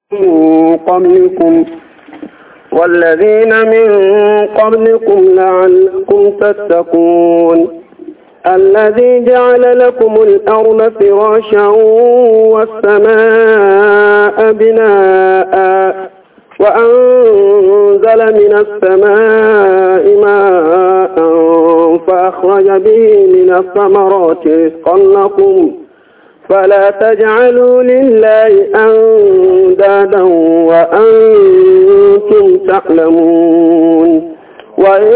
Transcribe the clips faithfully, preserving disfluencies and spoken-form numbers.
قبلكم والذين من قبلكم لعلكم تتقون الذي جعل لكم الأرض فراشا والسماء بناء وأنزل من السماء ماء فأخرج به من الثمرات رزقا لكم فلا تجعلوا لله أندادا وأنتم تعلمون وإن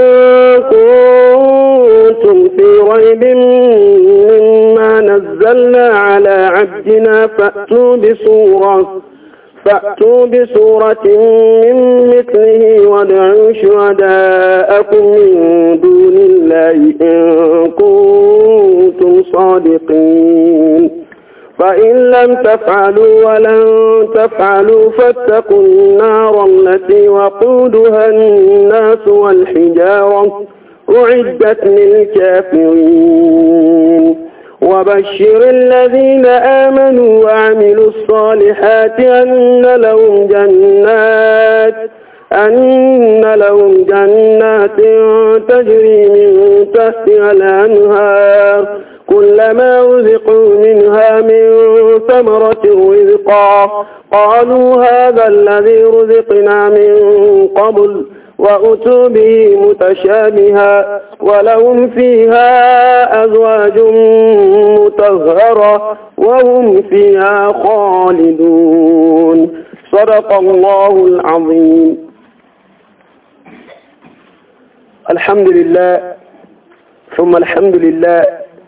كنتم في ريب مما نزلنا على عبدنا فأتوا بسورة فأتوا بسورة من مثله وادعوا شهداءكم من دون الله إن كنتم صادقين فإن لم تفعلوا ولن تفعلوا فاتقوا النار التي وقودها الناس والحجارة أعدت للكافرين وبشر الذين آمنوا وعملوا الصالحات أن لهم جنات أن لهم جنات تجري من تحتها الأنهار كلما رزقوا منها من ثمرة رزقا قالوا هذا الذي رزقنا من قبل وأتوا به متشابها ولهم فيها أزواج مطهرة وهم فيها خالدون صدق الله العظيم. الحمد لله ثم الحمد لله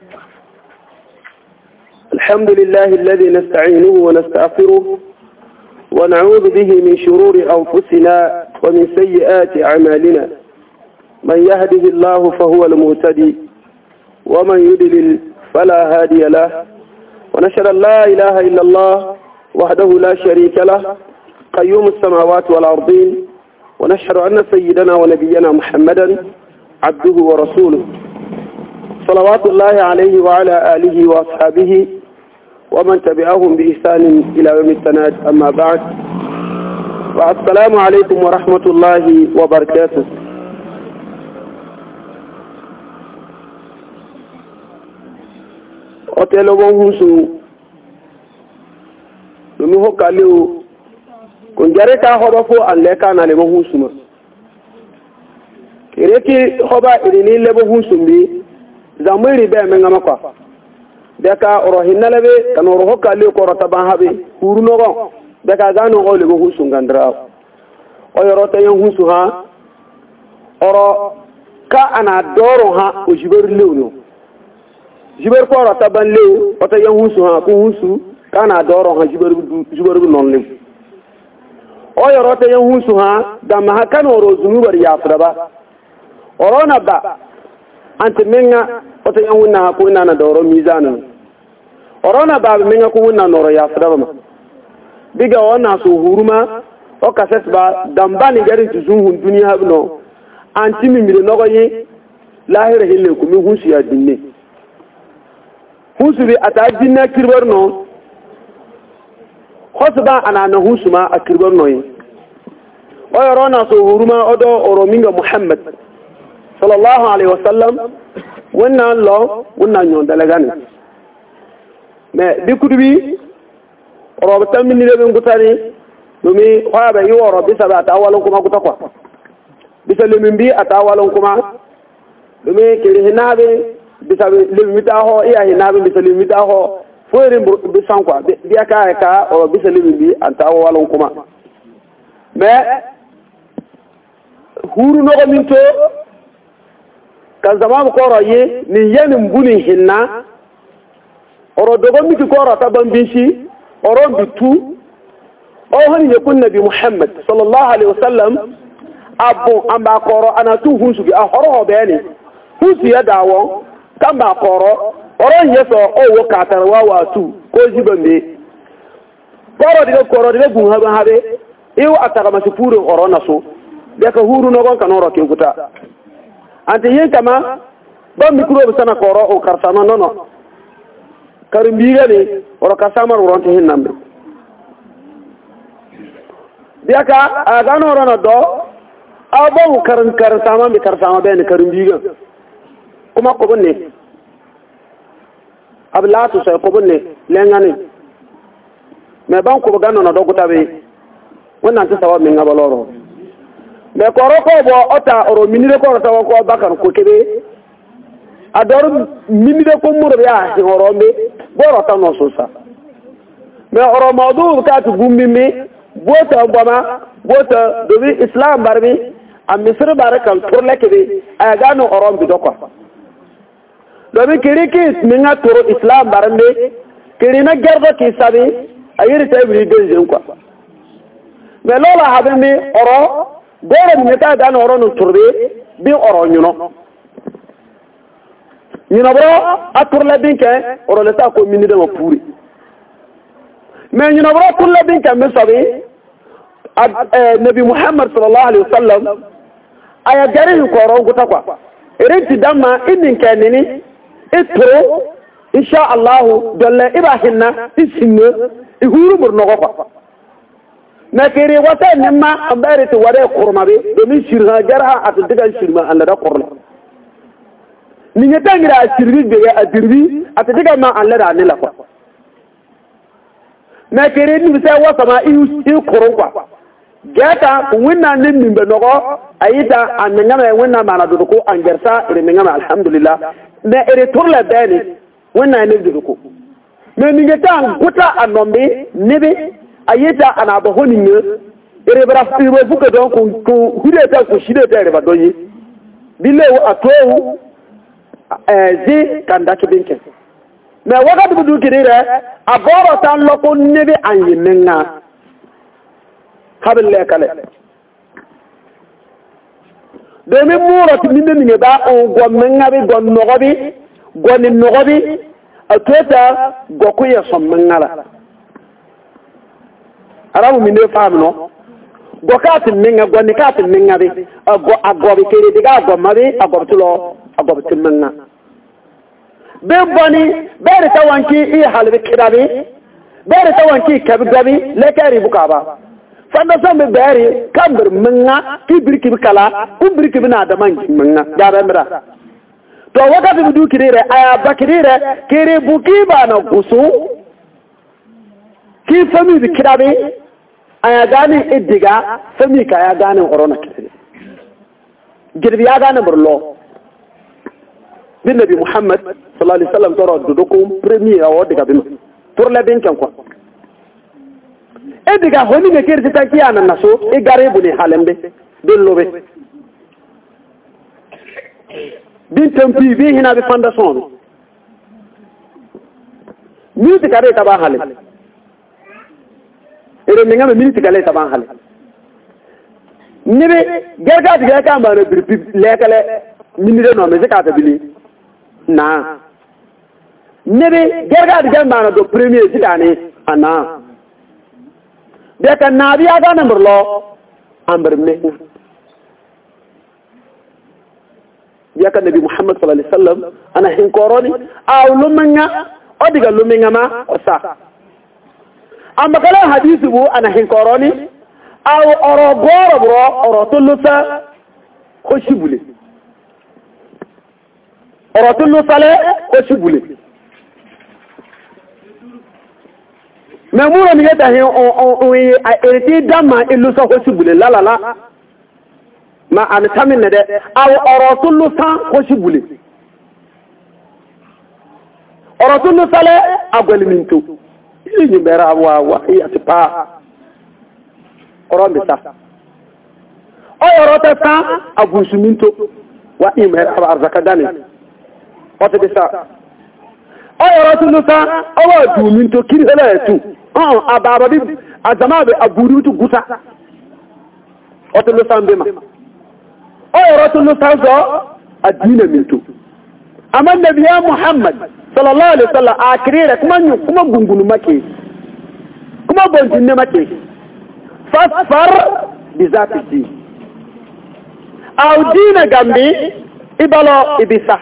الحمد لله الذي نستعينه ونستغفره ونعوذ به من شرور أنفسنا ومن سيئات أعمالنا من يهده الله فهو المهتدي ومن يضلل فلا هادي له ونشهد أن لا إله إلا الله وحده لا شريك له قيوم السماوات والأرضين ونشهد أن سيدنا ونبينا محمدا عبده ورسوله صلوات الله عليه وعلى آله وأصحابه ومن تبعهم بإحسان إلى يوم التناد أما بعد والسلام عليكم ورحمة الله وبركاته. Otelo bonhusu lumi hokaleo kunjare ka hoba fo alle kana le bonhusu ma kireki hoba irini le bonhusu bi zamuri be menga makwa deka orohinna lebe kanoro hokaleo ko rotaban habe hurunogo deka gano o le bonhusu ngandra o yorota yan husu ha oro ka ana doro ha o jiber lewno jiber ko rata ban lew ota yan husu ha ko husu kana doro ha jiber jiber non lew o yorota yan husu ha dam ha kanoro zunubar ya fraba orona ba ante menga ota yan wunna ha ko nana doro mizanu orona ba menga ko wunna noro ya fraba ma biga wana so huruma o kaset ba dambani garin tuzun duniya habno anti mi mire nogo yi lahira hille ko mi husu ya dinne husu bi ata dinna kirbar no khosba ana na husu ma akirbar no yi o yorona so huruma odo orominga muhammad sallallahu alaihi wasallam wannan lo wannan nyon dalagani me bikudubi robatan min lebe ngutani dumi khaba yi woro bisa ba ta walon kuma kutakwa bisa lemin bi atawalon kuma dumi kiri hinabe bisa lemin ta ho iya hinabe bisa lemin ta ho foirin bisan kwa biya ka ka o bisa lemin bi atawalon kuma me huru no ko minto kan zaman ko roye ni yanin bunin hinna oro dogo miki ko rata bambishi oro bitu o hani yakun nabi muhammad sallallahu alaihi wasallam abu amba koro ana tu husu bi ahoro beni husu ya dawo kamba koro oro yeso o wo katarwa wa tu ko jibambe koro diga koro diga gun haba habe iu ataka masipuru oro naso beka huru no gon kanoro ke guta ante yen kama ba mikro sana koro o karsana nono karimbiga ni oro kasamar ronte hinnambe biaka agano rona do abo karan kar sama mi kar sama ben karum biga kuma ko bonne abla to sai ko bonne lengani me ban ko gano na do gutabe wannan ta sawa min ngabaloro me ko ro ko bo ota oro minire ko ta ko bakar ko kebe ador minire ko muro ya horombe bo ro ta no sosa me oro mawdu ka tu gumbi mi bota bama bota dobi islam barbi am misr barakal turle kebe aga no orom bi dokwa dobi kiriki minga toro islam barande kirina gerdo ki sabi ayiri tabi denjen kwa me lola habimi oro gore mi ta ga no oro no turbe bi oro nyuno nyuno bro aturle binke oro le ta ko minide mo puri mais ñu na bro kulla bin kam sabi nabi muhammad sallallahu alaihi wasallam aya garin ko ro guta kwa irinti damma inin kanini itro insha allah dalla ibahinna isinne ihuru burno ko na kere wata nimma ambare to ware kurmabe domin shirha jarha at digal shirma Allah da qurla ni nyata ngira shirbi de ya adirbi at digal ma Allah da ne la kwa na kere ni bisa wasa ma i kurun kwa gata winna nin min be nogo ayita annga me winna mana du ko angersa ire me ngama alhamdulillah na ire turla bani winna ne du ko me ni ngata guta anombe nebe ayita ana ba honi ne ire bra fi bo fuka don ko ko hudeta ko shideta ire ba doyi bilewu atowu eh zi kandaki binke mais wakati bu dukirire aboro tan loko nebe anyi menga habille kale demi muro ti minde ni ba on go menga be gon nogobi goni nogobi atota goku ya som menga la arabu minde famno gokati menga goni kati menga be ago agobi kere diga go mabe agobtulo agobtu menga bebani bere tawanki i halbe kidabi bere tawanki kabgabi lekari bukaba fanda sambe bere kambir menga kibirki bikala kubirki bina da mangi menga da mira to wakati bidu kirire aya bakirire kire buki bana gusu ki fami bikidabi aya gani idiga fami ka ya gani corona kirire girbi ya gani burlo bin nabi muhammad sallallahu alaihi wasallam toro dodokum premier o diga bino pour la ben kan quoi e diga honi ne kerti takiya nan naso e gare bu ne halembe dellobe bin tampi bi hina bi fondation minute kare ta ba hale ere mi ngam minute kale ta ba hale nibe gerga diga ka ma re bi lekale minute no me zakata bili na nebe gerga diga mana do premier jidane ana beka nabi aga number lo amber me beka nabi muhammad sallallahu alaihi wasallam ana hin koroni aw lumanga odiga luminga ma osa amma kala hadithu bu ana hin koroni aw oro goro bro oro tulusa khoshibule orotulu sale khoshibule memuro ni geta he o o eriti dama ilusa khoshibule la la la ma an tamine de aw orotulu san khoshibule orotulu sale agolminto ni bera wa wa ya tipa orombe sa o orota san agusuminto wa imera arzakadani ote bisa o orotulu san o wa duminto kirela tu ah ababa bi azama be aburu tu guta ote lu san be ma o orotulu san zo adina minto amma nabiya muhammad sallallahu alaihi wasallam akirira kuma kuma gungunu make kuma bonjinne make fasfar bizati au dina gambi ibalo ibisa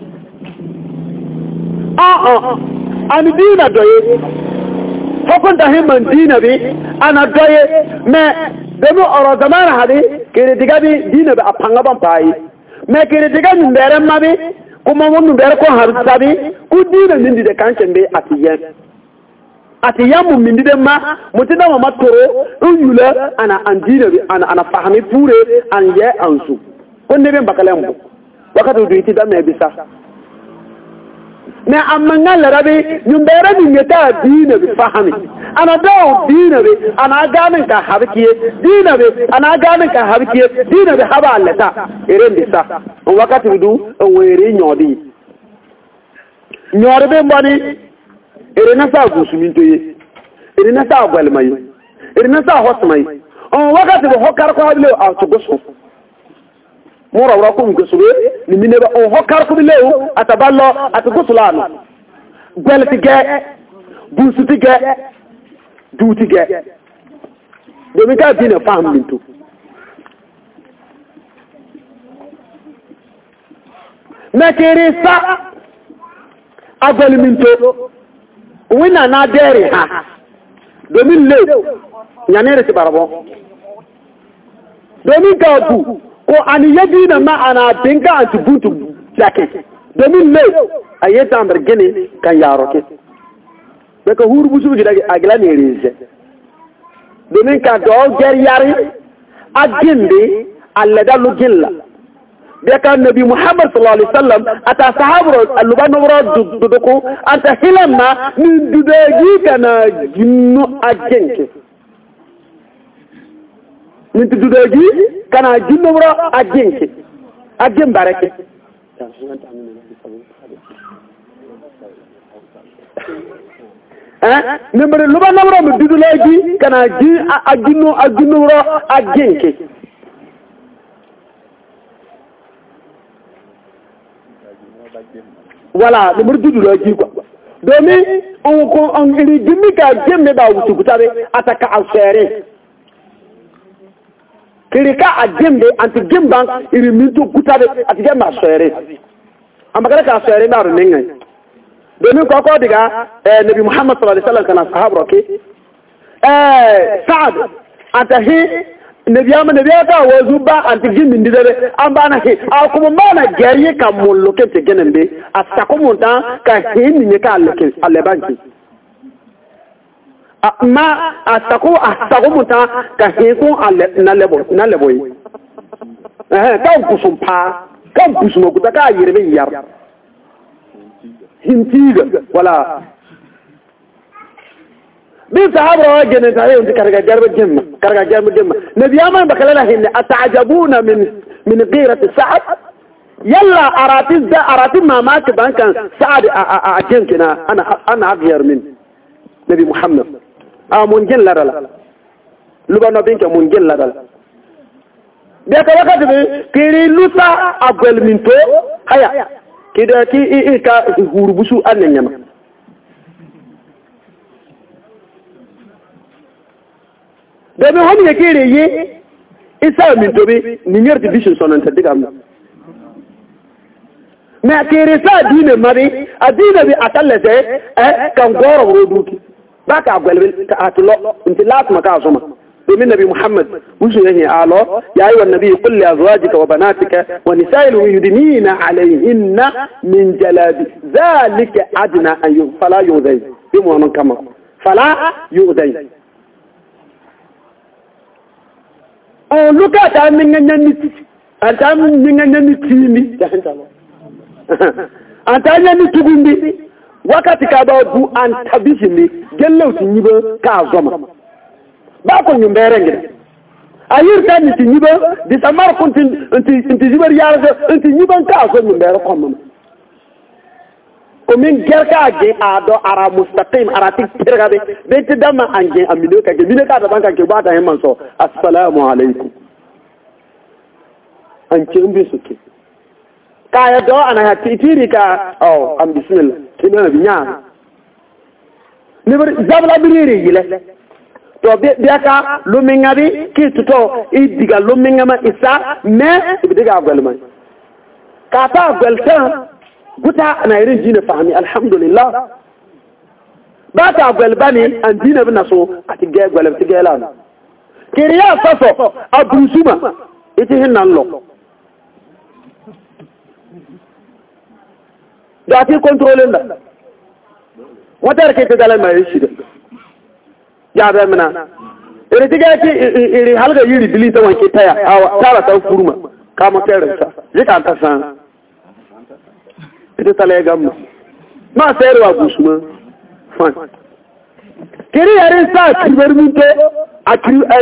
ah ah an dina doye hokon da himman dina bi ana doye me demo oro zamana hadi kire diga bi dina ba apanga ban pai me kire diga mbere mabi kuma mun mbere ko har sabi ku dina nindi de kanchen be atiyen atiyen mun mindi de ma mutina ma matoro uyula ana andina bi ana ana fahami pure an ye ansu onne be bakalem wakati duiti da me bisa na amanga larabe nyumbere ni ngeta dina bi fahami ana dawo dina bi ana ganin ka habkiye dina bi ana ganin ka habkiye dina bi haba allata iren bisa on wakati du on were nyodi nyorbe mbani ere na sa gusuminto ye ere na sa gwalmai ere na sa hotmai on wakati bo hokar ko hablo a to goso mura wura ko ngusube ni mineba o hokar ko bilew ataballo atgusulano gweltige busutige dutige domi ka dina fam mintu nakere sa agwal minto wina na dere ha domi lew nyanere ti barabo domi ka du ko an yadi na ma ana binga anti buntu jake domin ne ayeta amber gene kan yaro ke daga hurbu su gida agla ne reze domin ka do ger yari aginde alla dalu gilla daga nabi muhammad sallallahu alaihi wasallam ata sahabu alubano ro duduko anta hilamna min dudegi kana jinnu agenke min dudegi kana jinnu ro agenke agen barake eh number luba namro mi dudulegi kana ji aginu aginu ro agenke wala number dudulegi ko domin on ko on iri jimika jemme da wutu kutabe ataka alsere kirika ajembe anti gemban iri mintu kutabe ati gemba sere amagara ka sere na ru ninga domin ko ko diga eh nabi muhammad sallallahu alaihi wasallam kana sahaba ke eh saad atahi nabi amma nabi ta wazu ba anti gimbi ndidere ambana he akuma mana gariye ka mullo ke te genembe asako monta ka hin ni ka alke alebanki ma asako asako monta ka hin ko ale na lebo na lebo yi eh ka kusumpa ka kusumo kutaka yirebe yar hintiga wala bi sahaba wa gene tayo ndi karga jarba jemma karga jarba jemma nabi amman bakalala hinna ata'jabuna min min ghirati sa'ad yalla arati da arati mama ke bankan sa'ad a jenkina ana ana agyar min nabi muhammad a mun gen ladala lubano binka mun gen ladala de ka wakati be kiri lusa agwel minto haya kida ki i ka hurbusu annanyama da bi honi yake reye isa min tobe niyyar division sonan ta diga mu na kere sa dine mari adina bi atallase eh kan goro roduki baka gwalbel ta atulo intilat maka azuma domin nabi muhammad wusu yahi alo ya ayyuhan nabi qul li azwajika wa banatika wa nisa'il yudnina alayhinna min jalabi zalika adna an yufala yudai bimu nan kama fala yudai on luka ta min ganni anta min ganni timi anta ganni tugundi wakati ka ba du an tabishini gello tinyiba ka zoma ba ko nyumbere ngire ayir tan ni tinyiba di samar kuntin inti inti jibar yarga inti nyiban ka zo nyumbere ko mum ko min gerka ge ado ara mustaqim ara tik tergabe be ti dama anje amido ka ge bine ka da banka ke bata hemman so assalamu alaikum an ce umbi suke kaya do ana ha titiri ka oh am bismillah kina binya ne bar zabla birire yile to be ka lumingabi ki tuto i diga lumingama isa me diga galman ka ta galta guta na irin jina fahmi alhamdulillah ba ta galbani an dina bina so ati ga galab ti gala kiriya saso abusuma ite hinnan lo da ti controlling da wata ke ta dalan mai shi da ya ba mana ire tiga ki ire halga yiri bili ta wanke taya tara ta furuma kama kare sa jika ta san ita tale gamu ma sayarwa busuma fan kiri yarin sa kirbar minto a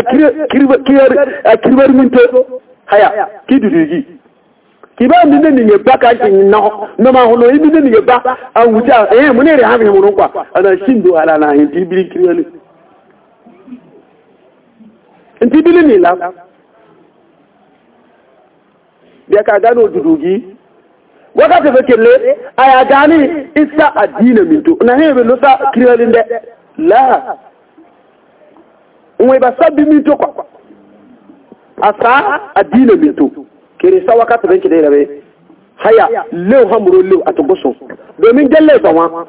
kirbar minto haya ki dudugi ki ba min ne ne ba ka kin na no ma hono yi min ne ba an wuta eh mun ne ha mi mun kwa ana shindo ala na hin tibiri kirwali in tibili ne la da ka gano dudugi wakati fa kelle aya gani isa adina minto na hebe lo sa kirwali nde la umwe ba sabbi minto kwa asa adina minto kere sa wakati ban ki dai rabe haya lew hamuro lew atugoso domin jalle tawa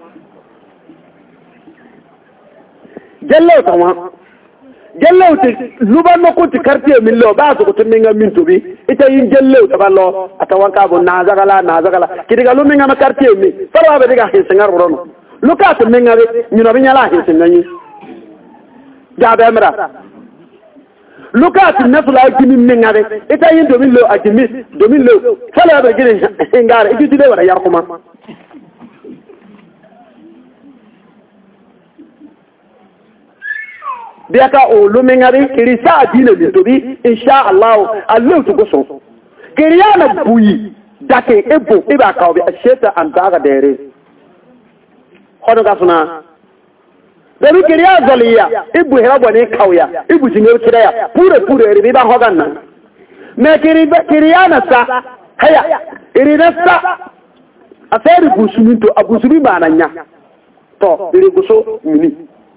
jalle tawa jalle uti lubanno ko ti quartier min lo ba so ko tinga minto bi ita yin jalle taballo atawanka bo na zagala na zagala kidiga lu minga ma quartier mi fara ba diga hin sengar rono lukat minga be nyino bi nyala hin senganyi jabe mra lukat nafula gimi minga be ita yin domin lo ajimi domin lo fala ba gine ngare iki tide wala yar kuma biaka o lu minga be kirisa adina bi to bi insha Allah Allah to goso kiriyana buyi dake ebo iba ka obi asheta antaga dere hono ga suna Dari kiriya zaliya ibu herabu ne kauya ibu jingar kiraya pure pure ribi ba hogan nan me kiriya kiriya na sa haya iri na sa aferi gusuminto abusumi ba nanya to iri guso mini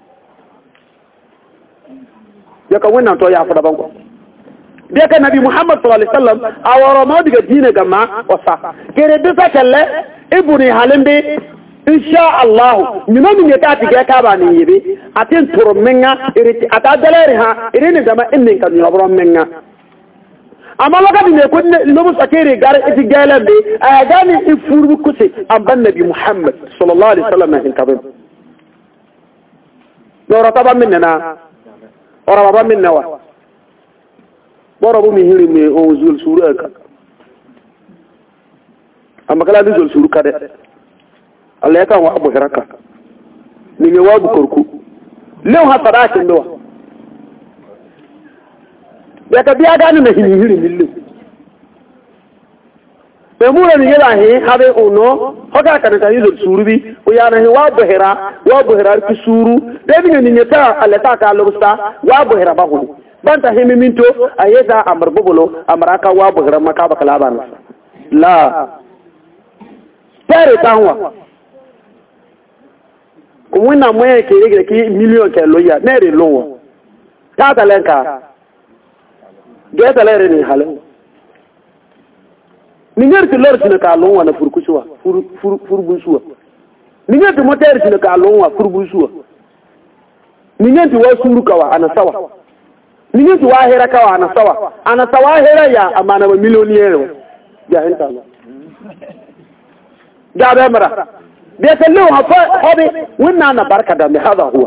ya ka wannan to ya fada banko dia ka nabi Muhammad sallallahu alaihi wasallam awara ma diga dine gama wasa kire bisa kalle ibu ni halimbe insha Allah nyuma min yata tiga ka ba ni yibe atin turmenga iriti ata dalere ha irini dama inni kan yobro menga amma wakati ne kun lobu sakere gar iti galambe a gani ifuru kusi amban nabi Muhammad sallallahu alaihi wasallam hin kabin dora taba minna ora baba minna wa boro bu mi hiri me o zul suru aka amma kala zul suru kade Allah ya kan wa abu hiraka ni me wa bukurku lew ha farakin do ya ka biya gani na hini hiri millu be mura ni yela he habe ono hoga kan ta yizo surubi o ya na he wa buhira wa buhira ki suru de bi ni nyata Allah ta ka lusta wa buhira ba hu banta himi minto ayeza amar bobolo amaraka wa buhira maka bakala ban la pere tanwa kumwina mwe kire ki million ke loya nere lowo ta talenka ge talere ni halen ningar ti lor sina ka lonwa na furkusuwa fur fur furbusuwa ningar ti moter sina ka lonwa furbusuwa ningar ti wasuru kawa ana sawa ningar ti wahera kawa ana sawa ana sawa hera ya amana ba millionaire ya enta ga ba mara بيتلو هذا وإننا أنا بركة دم هذا هو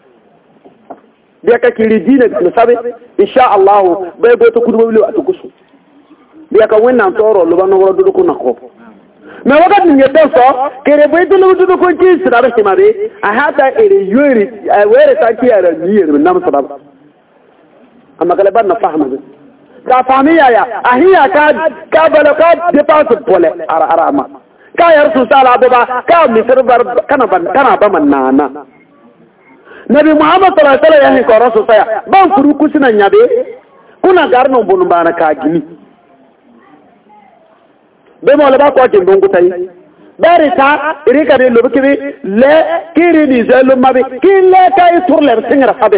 بيك كيري دينك نسابي إن شاء الله بيبوتو كدو بيلو أتوكسو بيك وإننا نتورو لبانو وردو دكو نقو ما وقت من يتنسو كيري بيتو لو دكو جيس رابش تماري أهاتا إلي يوري ويري تاكي على نير من نام سبب أما قلبان نفهم هذا كافامي يا أهيا كاد كابلو كاد دفاس بولي أرى أرى أما kayar su sala baba ka misir bar kana ban kana ba manana nabi Muhammad sallallahu alaihi wasallam ya ko rasul saya ban furu kusina nyabe kuna garno bonu bana ka gini be mo le ba ko tin dongu tay bari ta iri ka de lobe kebe le kiri ni zelo mabe kille kay turle singra fabe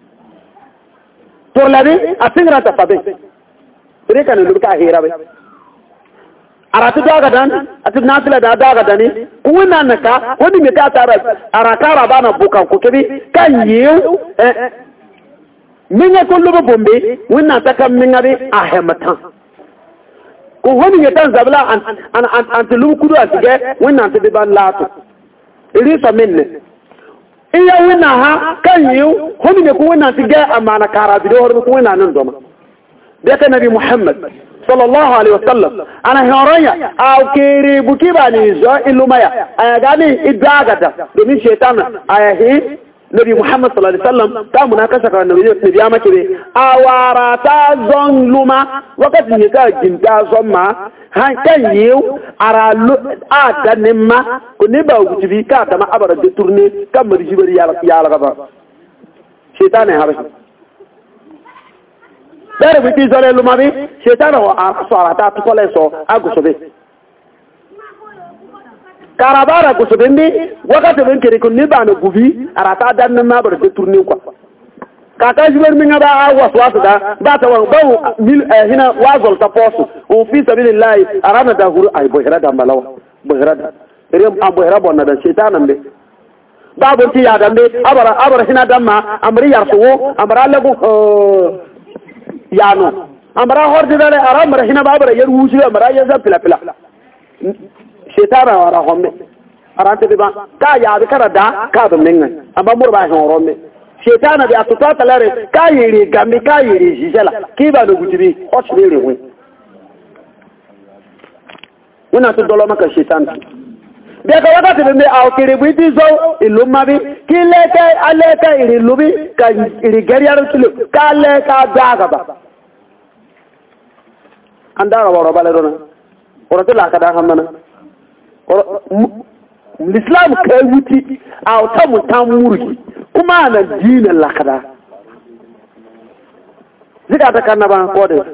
turle bi a singra ta fabe iri ka ne lobe ka hira be aratu daga dan atu nasila da daga dani kuna naka wani me ta tara arakara bana bukan ku kebi kan yiu eh minga ko lubu bombe wonna ta kam minga be ahematan ko honi ngeta zabla an an an lubu kudu asige wonna ta be ban lato iri so minne iya wonna ha kan yu honi ne ko wonna ta ga amana karabi do horbe ko wonna nan doma be ka nabi muhammad sallallahu alaihi wasallam ana horanya au kiri bukiba ni zo ilumaya aya gani idagata domin shaytan aya hi nabi muhammad sallallahu alaihi wasallam ta munakasha kan nabi nabi ya make be awara ta zon luma wakati ne ka jinta zon ma han kan yiu ara a ganin ma ko ne ba wuti ka da ma abara de tourner kam ri jibari ya ya la ba shaytan ha ba dare bi ti zole luma bi shaytan wa asara ta to le so agusobe karabara gusobindi wakati ben kere ko ne ba na gubi arata dan na ba de tourner quoi kaka jiber mi ngaba waswasu da ba ta wa ba mil hina wazol ta posu o fi sabilillah arana da huru ay bohira da malawa bohira da rem am bohira bonna da shaytanan be babu ti ya dambe abara abara hina damma amri yarsuwo amara lagu yano amara hordi dale aramara hina babara yarwuji amara yaza pila pila shaytana wara homme arante be ba ka ya be kara da ka be menga amba murba horomme shaytana bi atuta talare ka yiri gambi ka yiri jijala kiba do gutibi osbere wi una to dolo maka shaytan be ka wakati be me aw kire bu ti zo iluma bi kile ka ale ka iri lubi ka iri gariyar kilo ka le ka daga ba andara woro bale dona oroto la ka da hamana l'islam kai wuti aw ta mutan murki kuma na dinin lakada zika ta kannaba ko de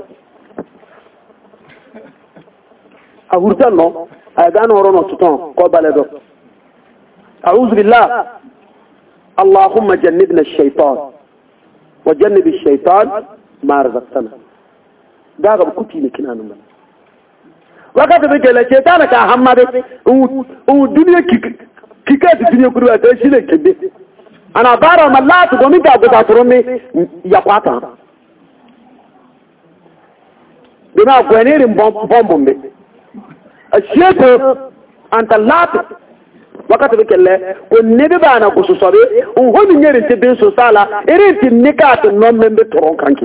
a hurtan no ay gano rono tuton ko baledo a'udhu billah allahumma jannibna ash-shaytan wa jannib ash-shaytan ma razaqtana daga kuti ne kinanu ba wakati be gele shaytan ka hammade u duniya kika duniya kurwa ta shi ne kinde ana bara mallatu domin ga guda turumi ya kwata bina gwenirin bombon be a sheto anta latu wakati be kelle ko nebe bana ko so sobe on honi nyeri te bin so sala ere ti nikatu non membe toron kanki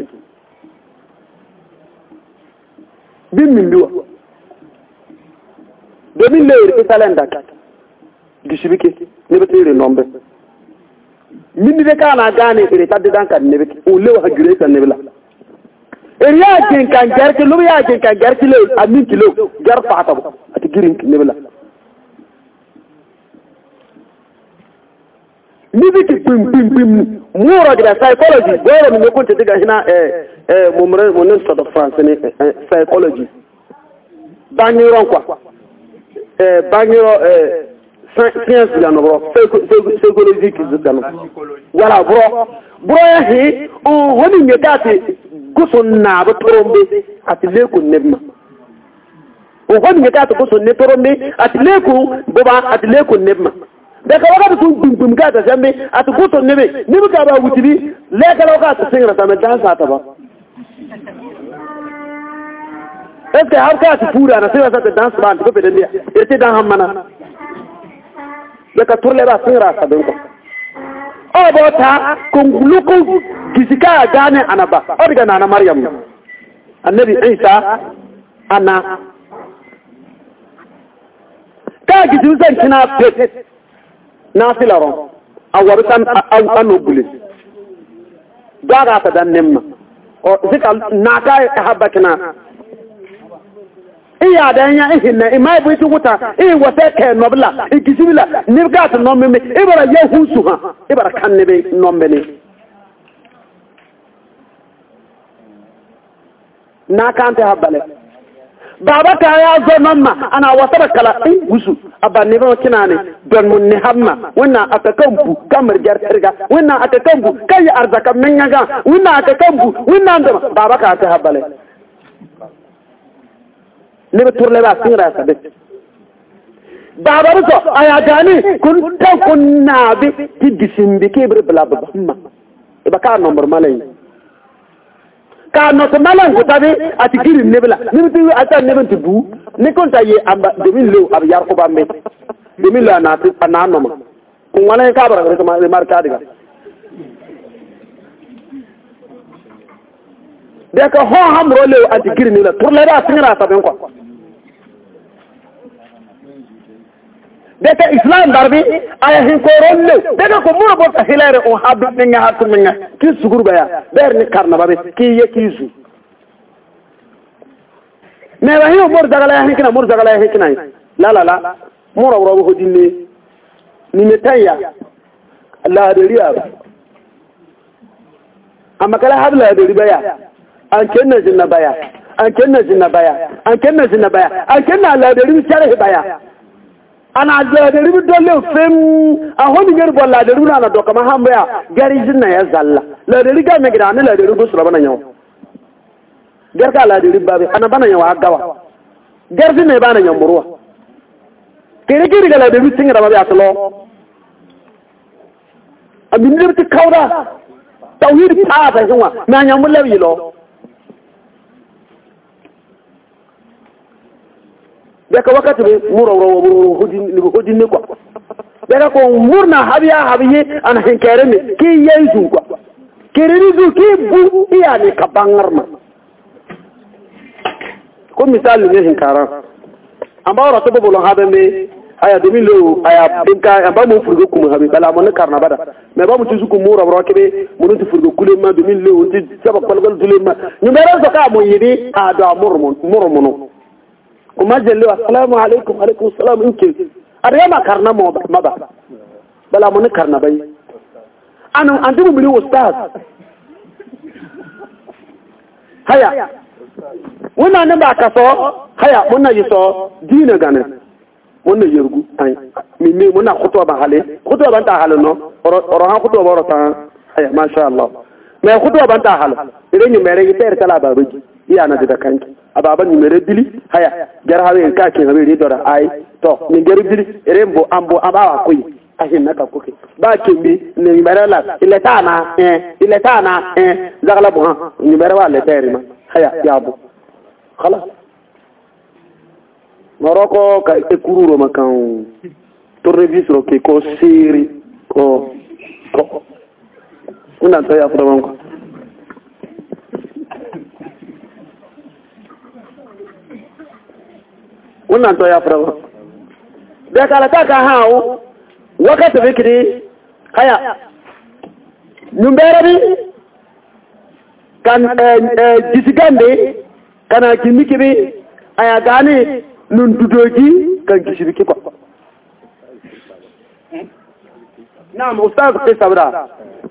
bin min duwa domin le ire talenda ka disibike nebe tere nombe min de kana gane ire tadde dan kan nebe o lew ha gire kan nebe la ere ya ken kan garke lu ya ken kan garke le amin kilo gar fata bo ati girin nebe la ni bi pim pim pim mura gra psychology goro mi ko te diga hina eh eh mo mre mo nen de France ni psychology banyiro quoi eh banyiro eh science la no bro psychology ki zidano wala bro bro hi on honi ngati kusonna ba torombe atile ko nebma on honi ngati kusonna torombe atile ko boba atile ko nebma da ka waga tun dum dum ga ta jambe atu kuto nebe nibi ka ba wutibi le ka loka ta singra ta men dan sa ta ba est-ce que har ka ta pura na singra ta dan sa ba ko be dia ete dan hammana da ka turle ba singra ta ben ko o bota ko nguluko kisika gane anaba o diga na maryam annabi isa ana ka gidu zan kina pet nafilaron awarutan anobule daga ta dan nemma o zika naka habakina iya danya ihinna imai bu tukuta i wata ke nobla ikisibila nibga ta nomme ibara yahusu ha ibara kanne nombe ne naka ante habale baba ka ya zo mamma ana wasa kala in gusu abanne ba kinane don mun ne hamma wannan aka kanku kamar jartirga wannan aka kanku kai arzaka menyaga wannan aka kanku wannan da baba ka ta habale ne ba turle ba sinra sabe baba ruso aya gani kun ta kunna bi tidisin bi kibir bla bla hamma ba ka nomor malai ka no to malan ko tabe ati giri nebla ni tu ata neben tu bu ni kon ta ye amba de min lew ab yar ko bambe de min la na tu anano ma ko wala ka bara ko ma marka diga de ka ho hamro lew ati giri ni la tur le da singra ta ben ko de ka islam darbi aya hin ko rolle de ko mo bo ta hilare o habbi ni nga hatu nga ki sugur baya ber ni karna babe ki ye ki zu me wa hiyo mor dagala hin kina mor dagala hin kina la la la mor ro bo dinne ni metaya la de riya amma kala habla de ribaya an kenna jinna baya an kenna jinna baya an kenna jinna baya an kenna la de ribi sare baya ana da da ribi dole fem a honi gar bolla da runa na doka mahamba ya gari jinna ya zalla la da riga me gida ne la da ribu sura bana nyaw gar ka la da riba be ana bana nyaw agawa gar jinna bana nyaw murwa kere kere ga la da ribi singa ba ya tlo amin ne ti kawda tawhid pa ba hinwa na nyaw mu lawi lo beka wakati be muro ro ro hodin ni hodin ne kwa beka ko murna habiya habiye an hinkere ne ki yesu kwa kiriri du ki bu iya ne ka bangarma ko misali ne hinkara amma ro to bolon habe me aya de milo aya binka amba mo furgo kuma habe bala mo ne karna bada me ba mu ci suku muro ro kebe mo ne furgo kulema de milo ti sabak balgal dulema ñu mera so ka mo yibi a do murmun murmun kuma jallu assalamu alaikum alaikum assalam inke ariyama karna mo maba bala mo ne karna bay anu andu bi ustaz haya wannan ne ba ka so haya munna yi so dina gane wannan yergu ay mi mi munna khutwa ba hale khutwa ban ta hale no oro ha khutwa ba ro ta haya masha Allah me khutwa ban ta hale idan ni mere yi ter kala ba ruji iya na da kanki ababan ni mere dili haya jar hawe ka ke hawe ri dora ai to ni jar dili rembo ambo abawa koyi ahin naka koke ba ke mi ni mere la ile tana eh ile tana eh zagala bu ha ni mere wa le terima haya yabu khalas moroko ka e kururo makan tournevis ro ke ko siri ko ko una to ya furo ko wannan to ya fara da kala ta ka hawo wakati fikri haya numberabi kan jisigande kana kimikibi aya gani nun dudoji kan kishibiki kwa naam ustaz ke sabra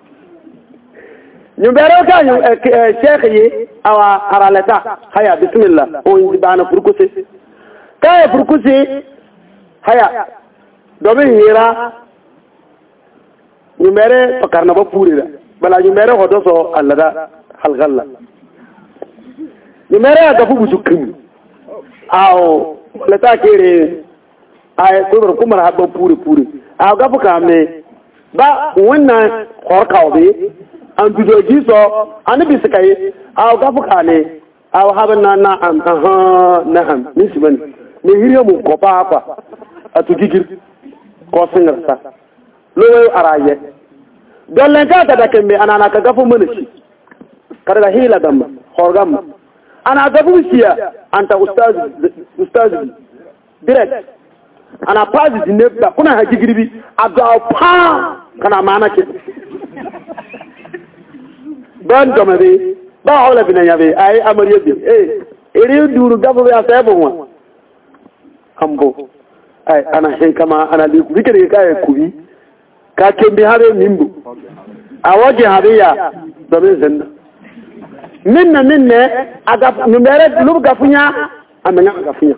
numbero ka sheikh yi awa aralata haya bismillah on dibana furkuse kaya furkusi haya domin hira numere fakarna ba purira bala numere hodo so allada halgalla numere ga fu bujukin aw lata kere ay ko kuma ha ba puri puri aw ga fu kame ba wannan horkawo be an bidoji so an bi sukai aw ga fu kane aw habanna na am aha na'am nisbani ne hiriyo mu ko ba kwa atugigir ko singarsa lowe araye dolen ka da kembe anana ka gafu munci kada hila dam horgam ana gafu siya anta ustaz ustaz direct ana pazi dinebba kuna hajigirbi abda pa kana mana ke ban domabe ba hawla binayabe ay amariye bi eh iri duru gafu ya sabo ambo ay ana hen kama ana dikere ka kubi ka kembe habe nimbu awaje habe ya dobe zenna minna minne aga numere lub gafunya amenya gafunya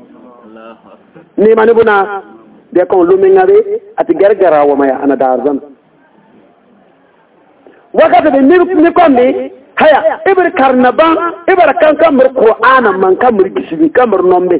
ni mani buna de ko lumengabe ati gargara wa maya ana darzan wakati de ni kombi haya ibir karnaba ibir kan kamar qur'ana man kamar kisibi kamar nombe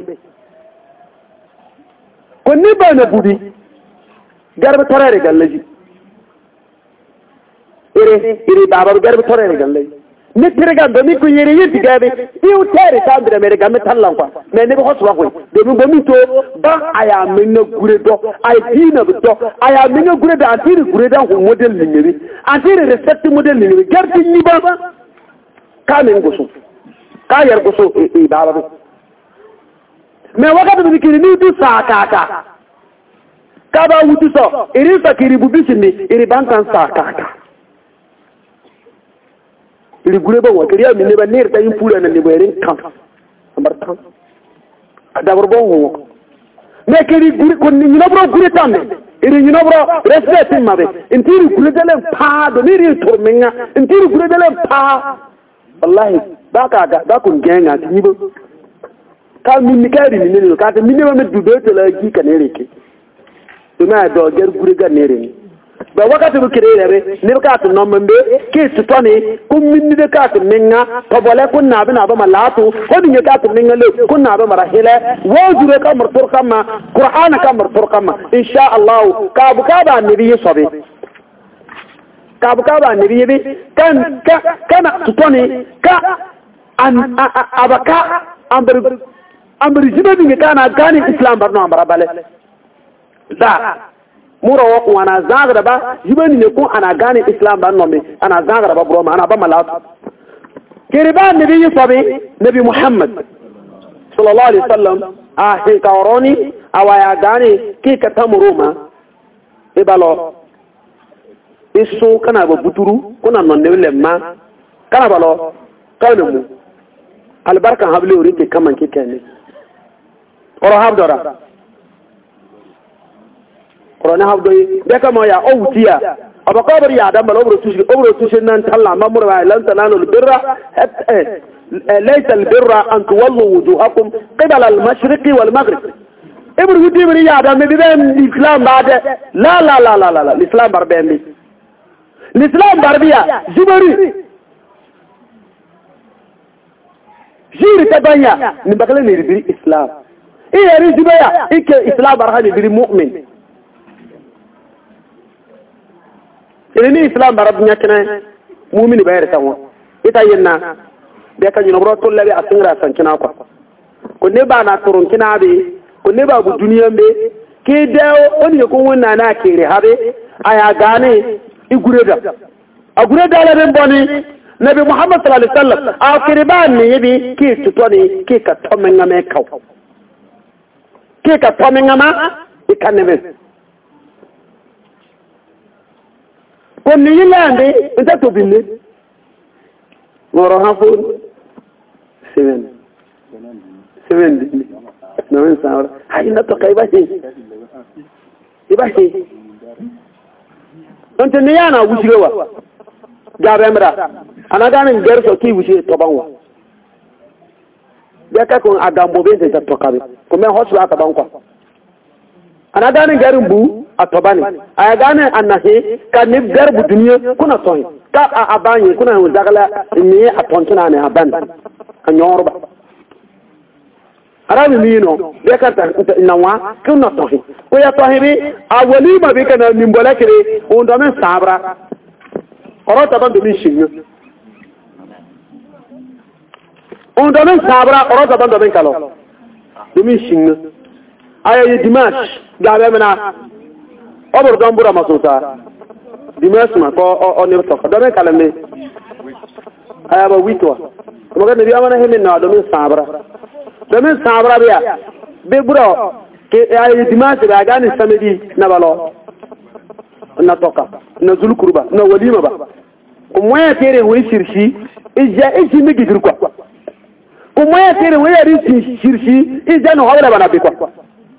ko ni ba na budi garba torere gallaji ire ire baba garba torere gallaji ni tirga do mi ko yere yiti gabe iu tere tambre mere gamme tallan kwa me ne ko so ko do mi gomi to ba aya menna gure do ay dina do aya menna gure da atiri gure da ko model ni ngiri atiri respect model ni ngiri garti ni ba ka men go so ka yar go so e ba ba me wakati do kiri ni du sa ka ka ka ba wuti so iri sa kiri bubisi ni iri bantan sa ka ka iri gure ba wakari ya minne ba ne ta yin pula na ne ba rin kan ambar tan ada borbo ho me kiri gure ko ni no bro gure tan ne iri ni no bro respect ma be intiri gure dele pa do ni ri to menga intiri gure dele pa wallahi ba ka ga ba kun genga ti ba ka minni kari ni ne ka ta minne ba me dudo to la ki ka ne reke to na do ger gure ga ne re ba wakati bu kire rebe ne ka to no membe ke to toni kum minni de ka to menga to bole kun na bina ba malatu ko ni ka to menga le kun na ba marahila wo jure ka martur kama qur'ana ka martur kama insha Allah ka bu ka ba nabi sobe ka bu ka ba nabi be kan ka kana to toni ka an abaka ambar ambar jibe ni kana gani islam barno ambara bale da mura wa wana zagra ba jibani ne ko ana gane islam ban nombe ana zagra ba bro ana ba malatu kiriba nabi sabi nabi muhammad sallallahu alaihi wasallam ah he kawroni awaya gane ki ka tamuruma ibalo isu kana ba buturu kuna non ne lemma kana balo kawne mu albarkan hable uri ke kaman ke kene oro habdora korona habdo beka mo ya owtiya abakabri ya da malo bro tushi obro tushi nan talla mamur wa lan tanalu albirra laysa albirra an tuwallu wujuhakum qibala almashriq walmaghrib ibru wudi bri ya da me ben islam bade la la la la la l'islam barbendi l'islam barbiya jibari jiri tabanya ni bakale ni bri islam e yari jibaya ike islam barhani bri mu'min ni islam barab nyakene mu'mini bayar tawo ita yenna be ka nyino bro to labi asingra sankina ko ko ne ba na turun kina be ko ne ba bu duniya be ke dawo wani ko wonna na kire habe aya gane igureda agureda la ben boni nabi muhammad sallallahu alaihi wasallam akire ba ni yebi ke tutoni ke ka tomenga me kaw ke ka tomenga ma ikanebe konni yilande nta to binne ngoro hafu seven seven no en saura hay na to kayba he iba he onte ne yana wujirewa gabemra anaga ne gerso ki wuji to banwa beka ko agambo be de to kabe ko me hosu ata bankwa anaga ne garimbu atobani aya gane annahi ka ni garbu duniya kuna ton ka abanye kuna dagala ni atontuna ne aban anyorba arabi mino bekata nawa kuna tohi ko ya tohibi awali ma be kana nimbola kire ondo men sabra orota ban do min shinyo ondo men sabra orota ban do men kalo do min shinyo aya dimash gabe mena obor gambura masuta dimasma ko onir to do men kala me aya ba witwa ko ga nabi amana hemen na do men sabra do men sabra biya be buro ke aya dimas ba ga ni samedi na balo na toka na zul kurba na walima ba ko moya tere wi shirshi ija iji mi gidir kwa ko moya tere wi yari shirshi ija no hawla bana bi kwa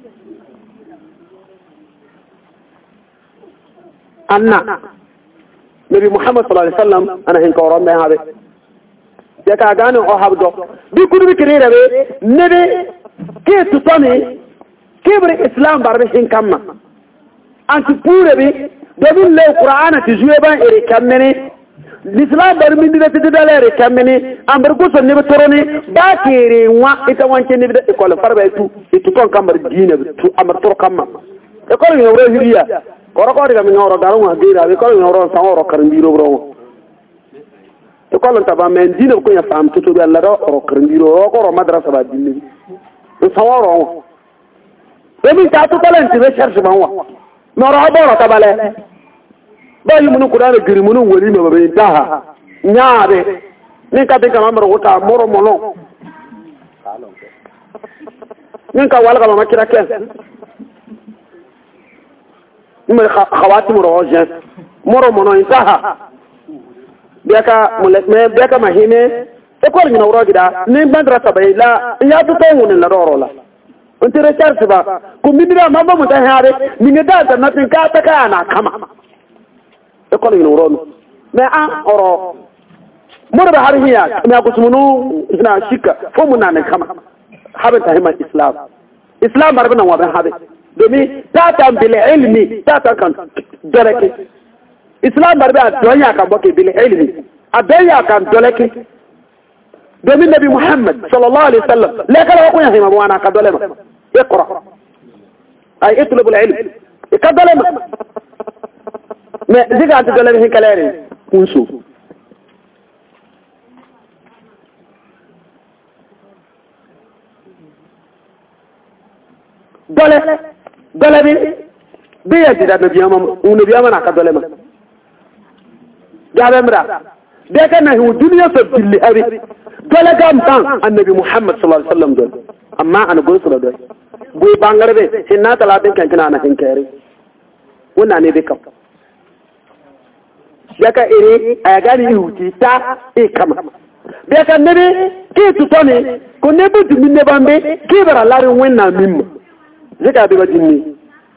anna nabi muhammad sallallahu alaihi wasallam ana hin ko rombe habe ya ka gane o habdo bi kudu bi kirere be nebe ke tutani kebre islam barbe hin kamma anti pure bi dabin le qur'ana ti juwe ban ere kamene l'islam bar min dina ti dalere kamene amber ko so nebe toroni ba kere wa ita wanke nebe de ko farba tu itu kon kambar dina tu amar tor kamma e ko ni woro hiriya koro ko diga mi ngoro daru ma dira be ko mi ngoro sa ngoro karambiro bro to ko lon taba men dina ko ya fam to to be Allah ro krindiro ko ro madrasa ba dinni to sawaro e mi ta to talent recherche man wa no ro aboro tabale ba yi mun Qur'an giri mun wori me ba be daha nyaade ni ka de kama ro ta moro mono ni ka wala ka ma kira ken ni me khawati mo ro jen moro mono intaha biaka mulek me biaka mahime e ko ni woro gida ni bandra tabay la ya to to mun la roro la on te recherche ba ko midira mamba mo ta haare ni ngada ta natin ka ta kana kama e ko ni woro me a oro mura da har hiya me ko sumunu ina shika fo mun nan kama habe ta hima islam islam barbana wa ban habe domin ta ta bil ilmi ta ta kan darake islam barba donya kan boke bil ilmi adaya kan dolake domin nabi muhammad sallallahu alaihi wasallam la kala ko yahi mabwana ka dolema iqra ay itlub al ilm ka dolema me diga ta dolema hin kalare kunsu dole dole bi bi ya dida nabi amam nabi amana ka dolema jabe mra de kana hu duniya fa billi abi dole gam tan annabi muhammad sallallahu alaihi wasallam dole amma an go sura dole boy bangare be hinna talatin kan kana na hinkere wannan ne be kam yaka ire ayagani huti ta e kama be kan ne ke tutoni ko ne bu minne bambe ke bara larin wannan mimma zika be bajinni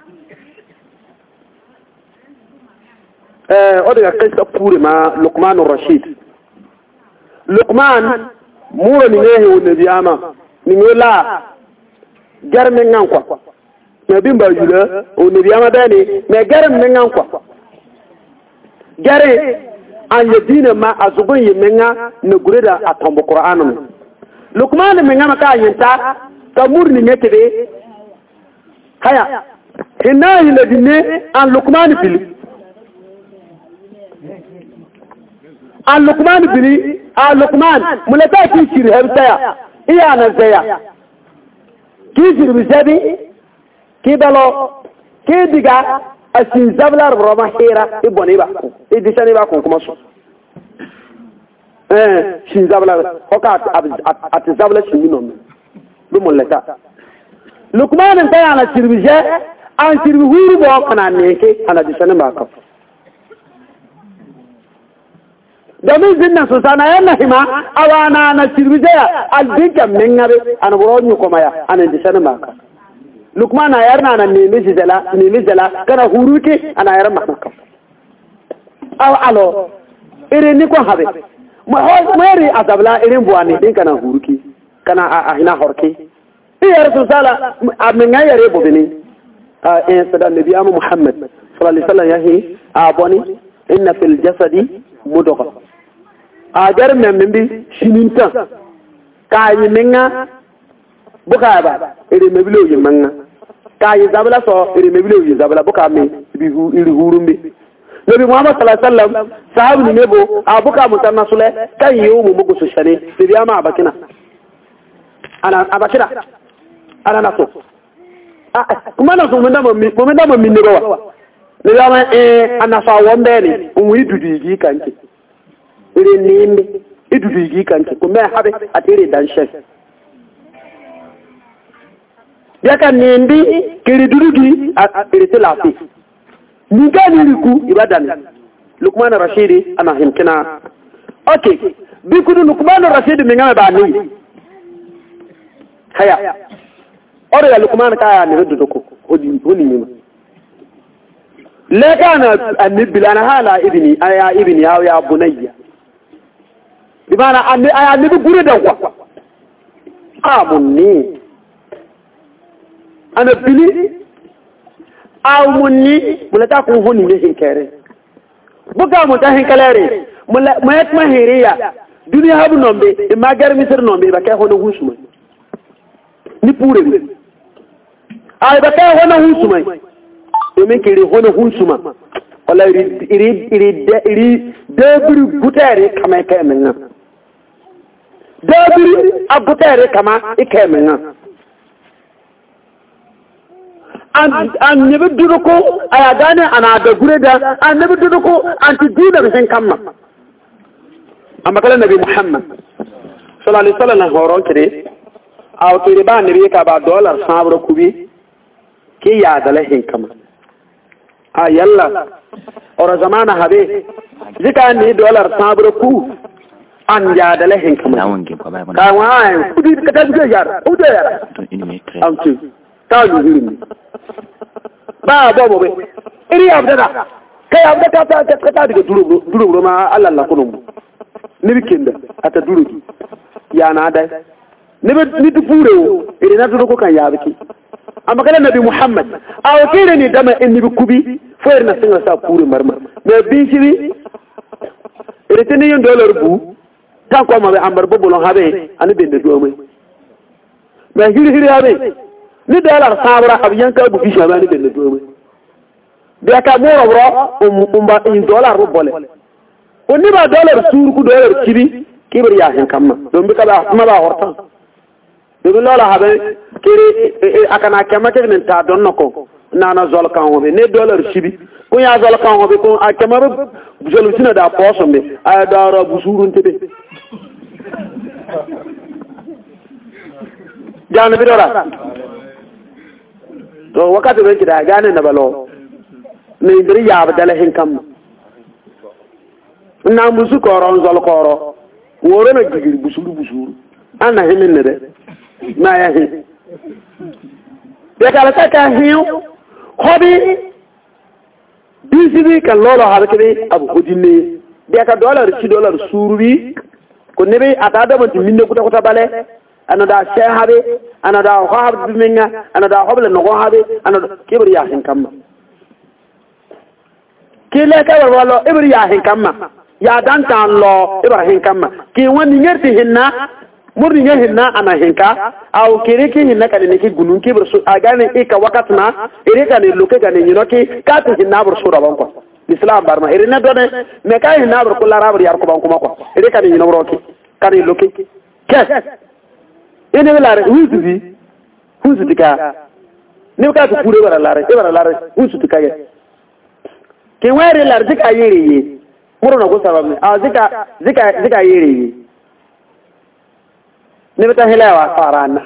eh odega kessa pure ma Luqman ar-Rashid Luqman muro ni nehe wonne biyama ni ngola garme ngan kwa me bimba yula wonne biyama dani me garme ngan kwa gare an yadina ma azubun yemenga ne gureda atombo Qur'anum Luqman me ngama ka yinta ta murni nekebe haya hinayi ladine an Luqman fili an Luqman bini a Luqman mulata ki shiri habtaya iya na zaya ki shiri bisabi ki dalo ki diga asin zablar roma hira iboni ba ko idisani ba ko kuma so eh shin zablar hoka at zablar shin minon du mulata Luqman ta ana shiri bije an shiri huru bo kana neke ana disani ba ko domin zinnan su sana yana hima awana na cirbizaya aljinka mengabe an buronyu kuma ya anan disana maka Luqman ayar na nan nemi jala nemi jala kana huruke ana yar maka aw alo irin ni ko habe mu mari azabla irin buwani din kana huruke kana a hina horke iya rasul sala amin yare bobini a in sadan nabi Muhammad sallallahu alaihi wasallam yahi aboni inna fil jasadi mudghah agar membi shininta kayi menga buka ba ere mebilo yi menga kayi zabla so ere mebilo yi zabla buka me bihu iri hurumbe nabi muhammad sallallahu alaihi wasallam sahabu ni nebo abuka mutanna sule kan yiwu mu mugu su shane bibi ama abakina ana abakina ana naso kuma na so mun da mun mun da mun ne ba ne da ma eh ana sa wonde ni umuri dudigi kanki ire nimbe idudigi kanki ko me habe atire danshe yaka nimbi kiri dudugi ire telafi nigani riku ibadan Luqman ar-Rashid ana himkina okay bikudu Luqman ar-Rashid mingame ba ni haya ore ya Luqman kaya ni rudu ko odi honi ni la kana an-nibla ana hala ibni aya ibni ya ya bunayya bimana andi aya ni gure da kwa amunni ana bili amunni mulata ko honi ne hinkere buga mu ta hinkalare mayat mahiriya duniya habu nombe e magar misir nombe ba kai hono husuma ni pure ay ba kai hono husuma e men kiri hono husuma wala iri iri iri iri debiri butere kama ikemenga debiri abutere kama ikemenga an an nebe duruko ayagane anada gureda an nebe duruko anti dina bisen kamma amakala nabi muhammad sallallahu alaihi wasallam horon kire aw kire ba nabi ka ba dollar sabro kubi ke ya dala hin kama ayalla ora zamana habe zika ni dollar sabro ku an ya dala hin kama ka wa kudi ka ta ga yar o da yar am tu ta yuhini ba ba ba iri abdada kai abdada ta ta ta diga duru duru ma Allah Allah kunum ni bikinda ata duru ya na dai ni ni dufure iri na duru ko kan ya biki amma kana nabi muhammad aw kire ni dama en ni kubi fer na singa sa pure marma me bi sibi iri tini yon dollar bu tan ko ma be ambar bobulon habe ani bende do mai me hiri hiri habe ni dollar sabra abiyan ka bu fi shabani bende do mai de ka mo ro um umba in dollar ro bole oni ba dollar sur ku dollar kibi kibir ya hin kamma don bi ka ba ma ba horta de lola habe kiri akana kema ke min ta don nako nana zol kan wobe ne dollar kibi ko ya zol kan wobe ko akema bu jolu sina da poso me ay da ro bu surun tebe jana bi dora to wakati be kida gane na balo ne ndiri ya badala hin kam na musu koro zol koro woro na gigiri busuru busuru ana himin ne de na ya hin de kala ta ka hin hobi bisibi kan lolo harkebe abu hudinne de ka dollar ci dollar surubi ko nebe atada ban minne kuta kuta bale anada shahabe anada khab biminga anada hobla no habe anada kibriya hin kamma kile ka walo ibriya hin kamma ya dan tan lo ibrahim kamma ki woni ngerti hinna murni nge hinna ana hinka aw kiriki hinna kan ne ki gunun ki bursu agane e ka wakatna ire kan luke kan ni noki ka ti hinna bursu rabon ko islam barma ire na done me ka hinna bur kula rabar yar ko ban kuma ko ire kan ni no roki kan luke ke ene la re huzi huzi tika ne ka ku pure bara la re bara la re huzi tika ye ke were la tika yiri murna ko sabab a zika zika zika yiri ne bata hilawa farana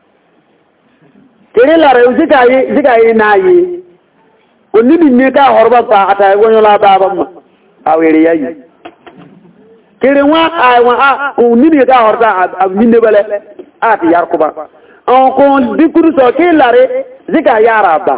kire la re zika yi zika yi nayi wonni bin ne ka horba ta ata gonyo la baba ma awere yayi kire wa a wa a wonni ne ka horta abin ne bale ati yarkuba on ko dikuru so ke la re zika yara ba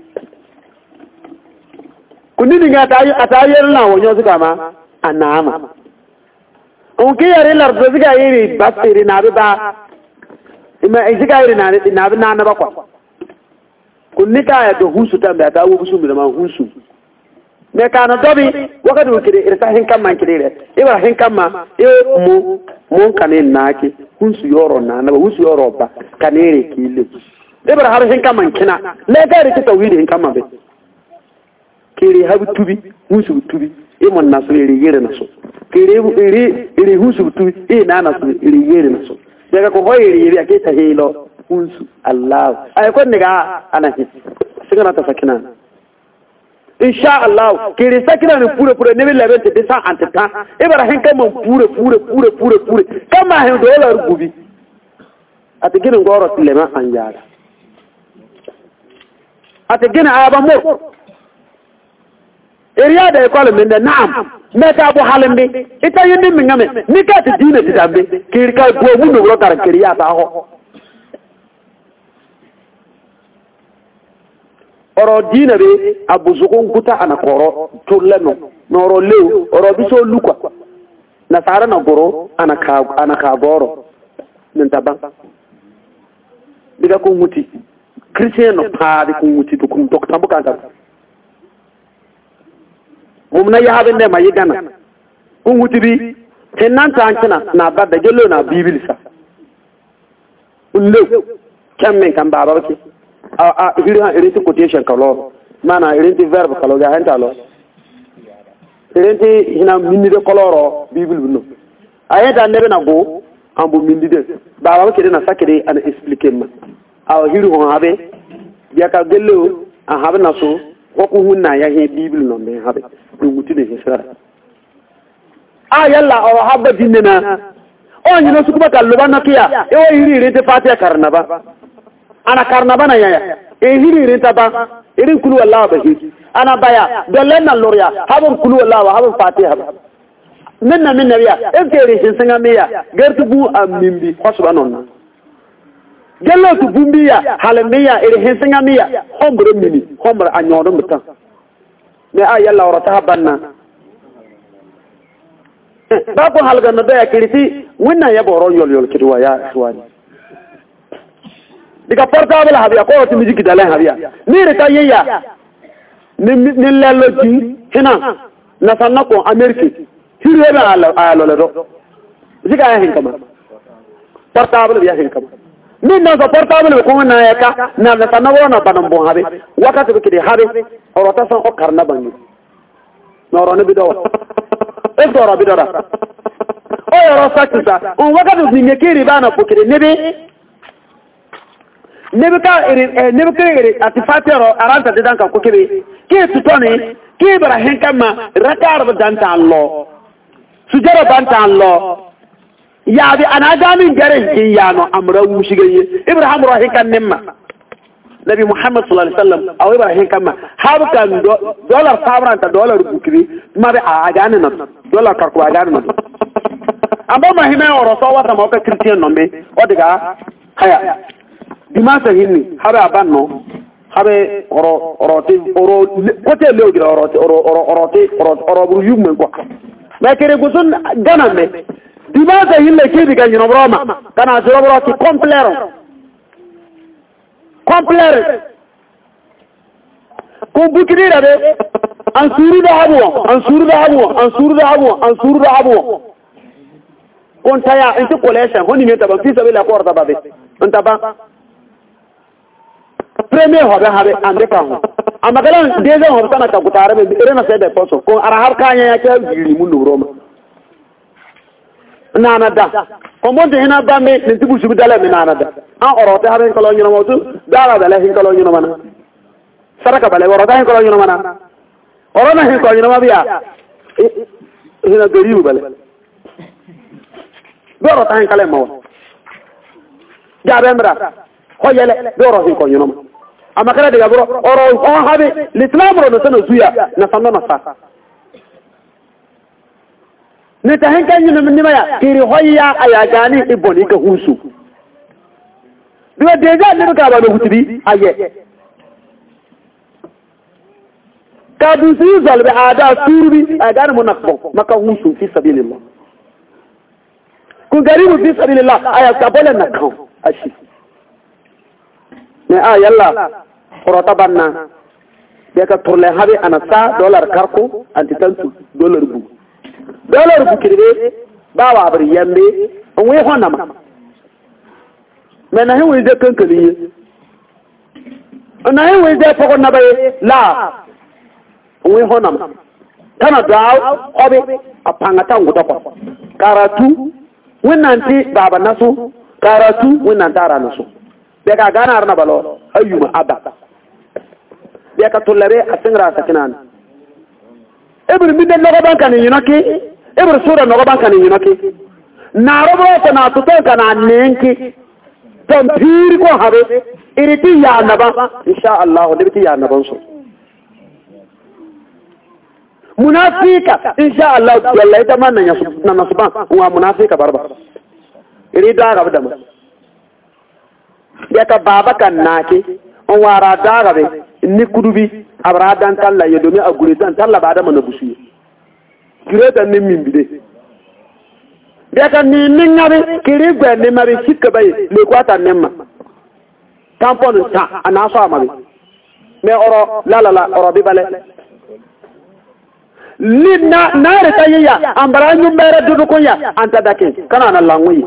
kunini nga tayi atayel na wonyo zika ma anama on ke yare lar do zika yiri basiri na ba ima zika yiri na na na na ba kwa kunika ya do husu tambe ta wo busu mi ma husu me kana dobi wakati ukire irta hin kamma kire iba hin kamma e mu mun kanin naki husu yoro na na husu yoro ba kanere kile ibra har hin kamma kina le gari ki tawhid hin kamma be kiri habu tubi husu tubi e mon naso iri yere naso kiri iri iri husu tubi e na naso iri yere naso daga ko hoyiri yiri ake ta hilo husu allah ay ko niga anahi sigana ta sakina insha Allah kiri sakina ni pure pure ne bela bente de sa antata ibrahim kama pure pure pure pure pure kama he dollar gubi atigina ngoro tilema anjara atigina aba mo iriya da ikole min da na'am me ta bu halin bi ita yin min ngame ni ka ti dina ti dambe kiri ka go mu no ro kar kiriya ta ho oro dina be abuzukun kuta ana koro tulleno noro lew oro biso lukwa na sara na goro ana ka ana ka goro nin taban diga ko muti kristiano pa di ko muti to kun dokta buka ta mumna ya haben da mai gana kun muti bi tenan ta ankina na badda gelo na bibilisa ullo kamme kan baba ki a a hiri ha irin quotation kalo mana irin verb kalo ga hanta lo Erente hina mindi de koloro bible no. Ayata nebe na go ambu mindi de. Baba kede na sakede an expliquer ma. Aw hiru ho habe biya ka gello a habe na so ko ku hunna ya he bible no me habe. Du mutu de hisara. Ah yalla o habba dinna o nyino su kuma kallo banna kiya e o hiri rente fatiha karnaba ana karnaba na ya e hiri rente ba irin kulu wallahi ba hiji ana baya dolen na loriya habun kulu wallahi habun fatiha minna minna biya e kere hin sanga miya gertu bu amimbi khosbanon gello tu bumbiya halamiya iri hin sanga miya hombre mini hombre anyodo mutan me a yalla warata banna ba ko halga no da kiriti winna ya boro yol yol kidwa ya swani diga portable habiya ko to musique dalen habiya ni re kayya ni ni lelo ji hina na sanna ko amerique hirebe ala ala do diga ya hin kama portable ya hin kama ni na so portable ko na ya ka na na sanna wona banan bon habe wakati be kidi habe orota san o karna bangi noro ne bido Esora bidora. Oyo rosakisa. On wakati zingekiri bana pokire nebe. Nebe ka eri nebe ka eri atifatero aranta dedanka kokebe. Ke tutone ke bara henkama rakar badanta Allah. Sujara banta Allah. Ya bi anagami gare kiyano amra wushigeye. Ibrahim rahikan nimma. Nabi Muhammad sallallahu alaihi wasallam aw Ibrahim kama habkan dollar sabranta dollar bukri mabe agane na dollar karku agane na amba mahime oro so wata mo ka christian no me odiga haya dimasa hinni habe abanno habe oro oro te oro kote leogira oro te oro oro oro te oro oro buru yugme ko ma kere gusun gana me dimasa hinne ke diga nyino broma kana zoro bro ki complero complet ko bukiri rabe an suru da habu an suru da habu an suru da habu an suru da habu kon taya into collection honi me taban fi sabila ko orda babe anta ba premier hobe habe ande kan amagala deza hobe kana ka gutare be rena se de poso ko ara har kanya ya ke giri mun roma nana da ko mon de hina ba me ne tibu subu dala me nana da an orote haben kala nyino motu dala dala hin kala nyino mana saraka bale orote hin kala nyino mana orona hin kala nyino mabiya hina garibu bale doro ta hin kala mawo jabe mra ko yele doro hin kala nyino ama kala de gabro oro on habe l'islam ro no sano zuya na sanno na sa ne ta hen kan nyino minima ya kiri hoya aya gani iboni ka husu biwa deja ne ka ba no hutubi aye ka du su zalbe ada surbi agana munakbo maka husu fi sabilillah kun garibu fi sabilillah aya ka bola nakon ashi ne a yalla qorota banna be ka turle habe anasa dollar karko antitantu dollar bu dollar bu kirbe bawa bar yambe on we honna ma mena he we de kankali ona he we de poko na baye la on we honna ma kana daw obe apanga tangu dako karatu winanti baba nasu karatu winantara nasu be ka gana arna balo ayyuma abba be ka tullare asingra sakinan ebir mi de logo banka ni yinoki ebir sura logo banka ni yinoki na robo ko na tuto kana nenki tampiri ko habe iriti ya naba insha Allah diriti ya naban so munafika insha Allah wallahi tamanna ya na nasban wa munafika barba irida ga badama ya ka baba kan nake on wara daga be ni kudubi abradan talla ya domi agure dan talla ba da mana bushi kireta ni mimbide ya ka ni ningabe kiri gbe ni mari sikka bay le kwata nemma tampon ta anaso amabe me oro la la la oro bi bale lidna nare tayya ambara nyumbere dudu ko ya anta dake kana na langui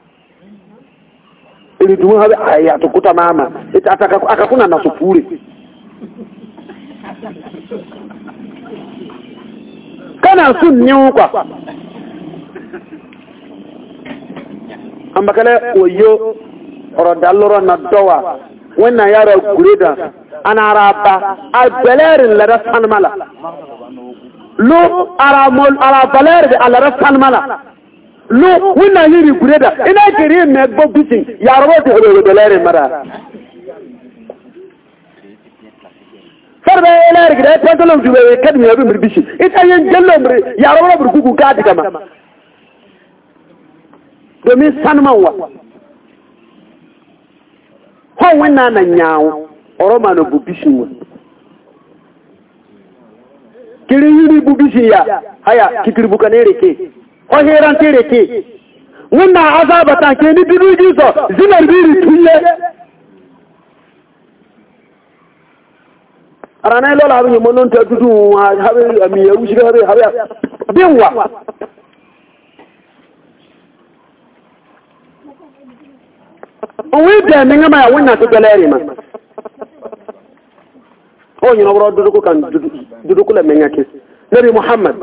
ili dumu habe aya tukuta mama ita ataka akakuna na sufuri ka bana sun nyu kwa ambakale oyo oro dalloro na dowa wannan yaro gureda ana araba a belerin la rasan mala lo ara mol ara baler de ala rasan mala lo wannan yiri gureda ina kiri me go bitin yaro de hebe belerin mara farbe eler gida pantolon juwe kadmi yabi mirbishi ita yen jallo mre yaro wala burgugu ka diga ma domin sanman wa hon wannan nan yawo oroma no bubishi mu kiri yiri bubishi ya haya kikiri bukane reke o heran tereke wannan azaba ta ke ni biruji so zinar biri tuye arana lola habi monon ta dudu habi amiya ushi habi habi binwa Owe mi ngama ya wonna to galeri ma. O ñu no bro dudu ko kan dudu ko la menga kess. Nabi Muhammad.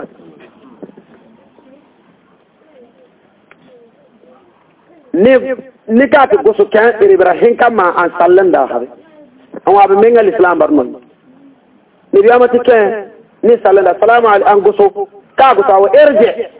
Ne ne ka to go so kan Ibrahim kama an sallanda habe. An wa be menga l'islam bar non. Ni biya mati kan ni sallanda salamu alaykum an go so ka go tawo erje.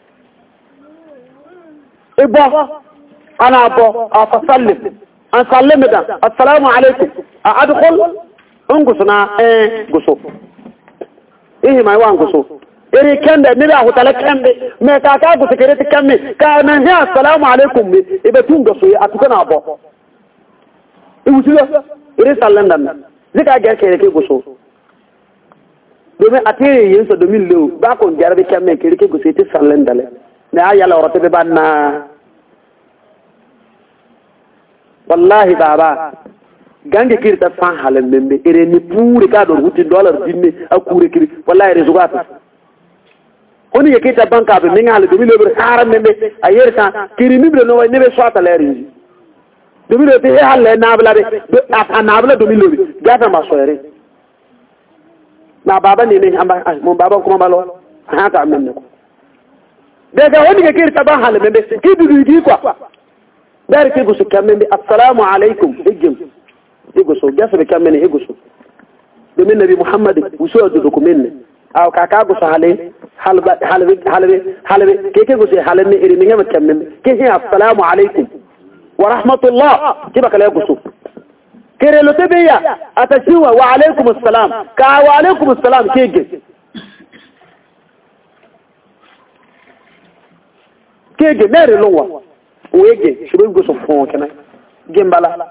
Ibo أنا أبو أفسلم أسلم ده السلام عليكم أدخل أنقصنا إيه قصو إيه ما يوان قصو إيه كان ده نبي أخو تلك كان ده ما كاكا قصو كريت كان كان هي السلام عليكم إيه تون قصو أتوكنا أبو إيه وسيله إيه سلم ده ذكا جال كريت قصو دومي أتيه ينسى دومي لو باكون جاربي كان كريت قصو إيه سلم ده لا يلا ورتبه بعدنا wallahi baba gange kirta fan halen membe ere ni pure ka do huti dollar dinne akure kiri wallahi rezugata oni yekita banka be minga hal domi lebre haram membe ayer kan kiri mibre no ne be swata leri domi le te hal na bla be na bla domi lebre gata ma soere na baba ni ne amba mo baba kuma balo ha ta menne ko daga oni yekita ban hal membe kidu di kwa دارك يقصو كمين السلام عليكم اجم يقصو جاسب كمين يقصو بمن نبي محمد وسوى دودكم مني او كاكا قصو عليه حلب حلب حلب حلب كيف يقصو حلبني إرمي هم كمين كيف هي السلام عليكم ورحمة الله كيف لا يقصو كيرلو تبيا أتشوى وعليكم السلام كا وعليكم السلام كيف كيف ناري لوا wege shibe go so fon kana gembala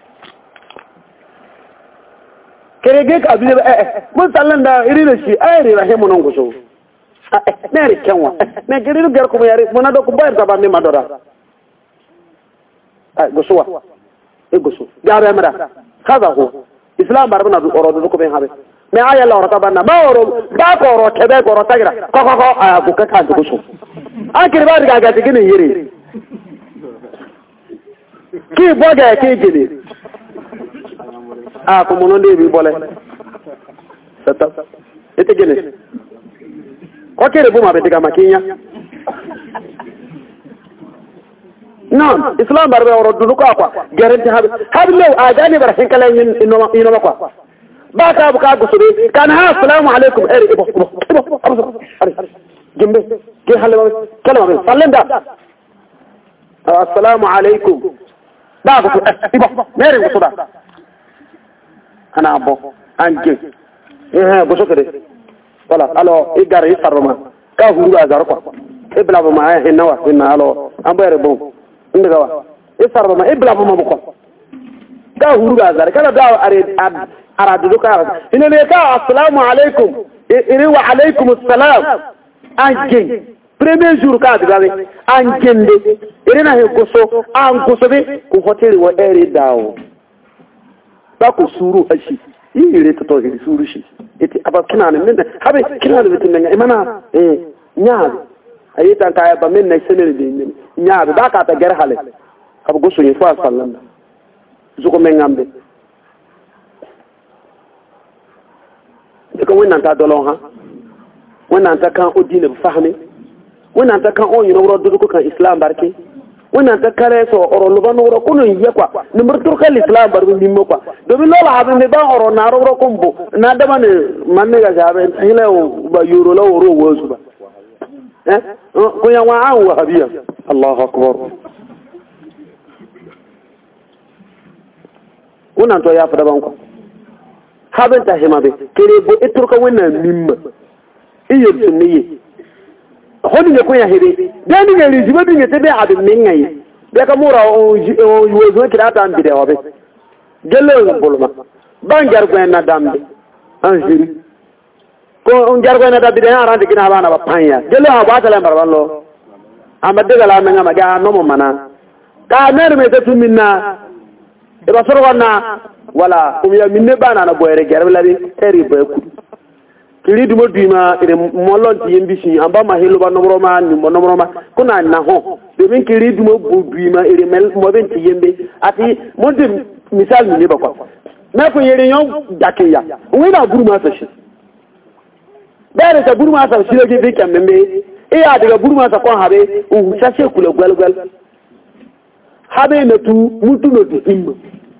kerege ka bi eh mun sallan da irina shi ayri rahimu non go so nere kenwa me geriru ger ko yari mona do ko bayar ta bande madora ay go so wa e go so gaare amra kaza ko islam barbana do oro do ko ben habe me aya la oro ta banna ma oro ba ko oro kebe ko oro tagira ko ko ko aya ko ka ka go so akiri ba ga ga tigini yiri ki boga ke gele ah ko mono ndebi bole tata ete gele ko kere bu ma be diga makinya non islam barbe oro dulu ko kwa garanti habe habe lew adani barahin kala yin ino ino kwa ba ka bu ka gusuri kan ha assalamu alaikum eri ibo ibo jimbe ke halama kalama sallenda assalamu alaikum ba ku ibo mere ku da ana bo anje eh bo so kede wala alo igare saroma ka huru azar ko ibla ba ma eh nawa inna alo ambere bo inda wa isaroma ibla ba ma ko ka huru azar kala da are aradu ka ina ne ka assalamu alaikum iri wa alaikum assalam anje premier jour ka digabe anjende irina he goso an goso be ku hoteli wa ere dawo ba ku suru ashi yire to to suru shi eti aba kinana men habe kinana bitin nga imana eh nyaa ayita ka ba men na senere de men nyaa ba ka ta gar hale ka goso ni fa sallallahu zuko men ngambe ko wonna ta dolon ha wannan ta kan udina fahmi wannan ta kan on yino do ko kan islam barke wannan ta kare so oro lubano ro kuno yiye kwa number tur kal islam barbe nimmo kwa do bi lola habe me ba oro na ro ko mbo na dama ne manne ga jabe hila ba yuro la oro wozu ba eh ko ya wa an wahabiya Allahu akbar wannan to ya fada banko haben ta himabe kere bo itur ka wannan nimma iya sunniye hodi ne ko ya hede dani ne rijibe bi ne tebe abin min ngai be ka mura o yozo kira ta ambi de wabe gelo bolma bangar ko na dambe an jiri ko on jar ko na da bi de ara de kina bana ba panya gelo ha ba tala mar ballo amade gala men ma ga no mo mana ka mer me ta tuminna e ba soro wana wala um ya minne bana na boyre gerbe la di eri be ku kiri dumo duima ire molon ti yembisi amba ma helo ba nomro ma ni mo nomro ma kuna na ho de min kiri dumo bu duima ire mel mo ben ti yembe ati mo de misal ni ba kwa na ko yere yon dakiya wi na buru ma sa shi bare ta buru ma sa shi le bi kam membe e ya daga buru ma sa kon habe u sa she kula gwal gwal habe na tu mutu no ti himma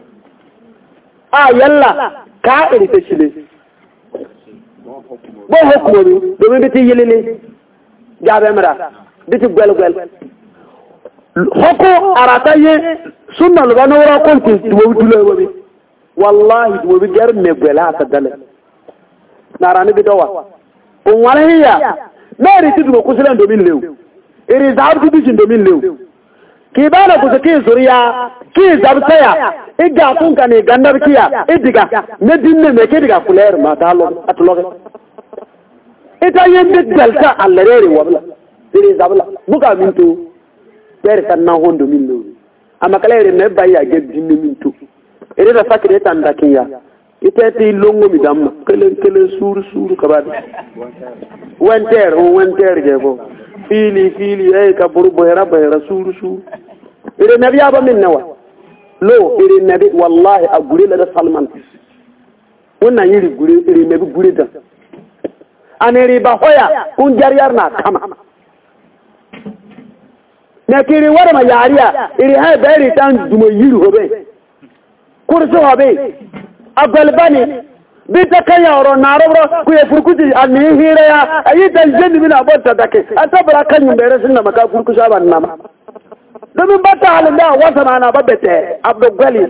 a yalla ka iri ta shi le bo hokkumo do min biti yelele jaabe mara biti gwel gwel hokko arata ye sunna lo bano wara ko ti do dulo wobi wallahi do bi gar me gwela ta dale narani bi dowa on wala hiya meri ti do ko silan do min lew iri zaab ti bi do min lew ki bana ko ke zuriya ki zabtaya iga tun kan gandar kiya idiga ne dinne me ke diga kuler ma dalo atloge ita yende dalta allerere wabla dire zabla buka minto bere tan na hondo minno ama kalere ne bayya ge dinne minto ere da fakire tan dakiya ita ti longo mi damma kele kele suru suru kabadi wenter o wenter ge bo fili fili ay ka buru boyra boyra suru suru ere nabiya ba minna wa lo ere nabi wallahi a gure la salman wannan yiri gure ere nabi gure da aneri ba hoya kun jariyar na kama na kiri wara ma yariya iri ha bari tan dumo yiru hobe kurso hobe agalbani bi ta kanya oro na robro ku e furkuti anni hira ya ayi dal jendi mina botta dake atabara kanyu bere sunna maka furkusa ban nama domin bata halin da wata mana babbete abdul gali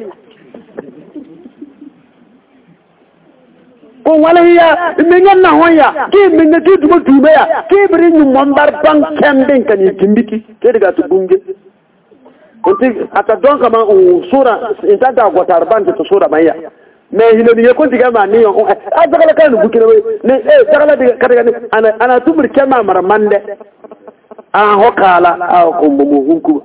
ko walahiya mingan na hoya ki minga ti dum tubeya ki biri ñu mombar bank kembin kan yimbiki ke daga tu bunge konti ata donc ma o sura intanta gotar bande to sura maya me hino ni ko diga ma ni on a dagala kan bukina ne eh dagala diga kadaga ni ana ana tumur kema mar mande a hokala a ko mo hunku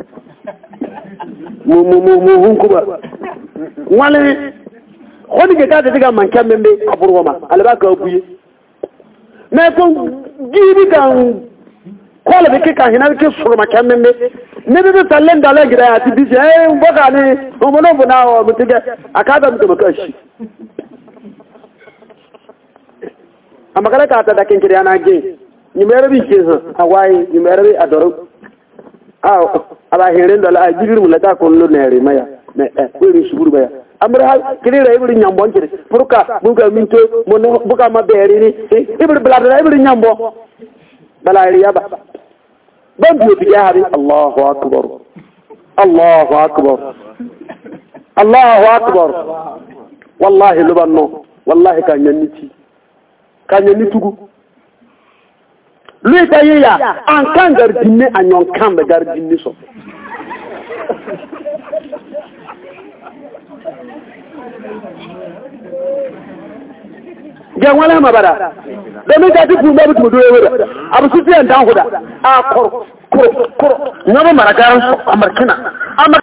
mo mo mo hunku ba wale khoni ke kata diga man kambe aburwa ma alba ka buye me ko gibi kan kola be ke kan hina ke suru ma kambe ne be tallen dala gira ati bije eh mboka ni o mono bona o mutiga akada mtu makashi amakala ka ta da ken kiri ana ge ni mere bi ke ha awai ni mere bi adoro ah aba heren dala ajibir mulata ko lo nere maya ne eh ko ri suburu baya amra kiri ra ibri nyambo nkiri puruka buga minto mono buka maberi ni ibri blada ibri nyambo bala ri yaba bandu bi jahari Allahu akbar Allahu akbar Allahu akbar wallahi lubanno wallahi ka nyanniti ka nyannitugu lui tayiya an kan gardinne anyon kan da gardinne so ga wala mabara da mun ga duk mun ba mutu doye wada abu su fiyan dan huda a kor kor kor na ba maraka amarkina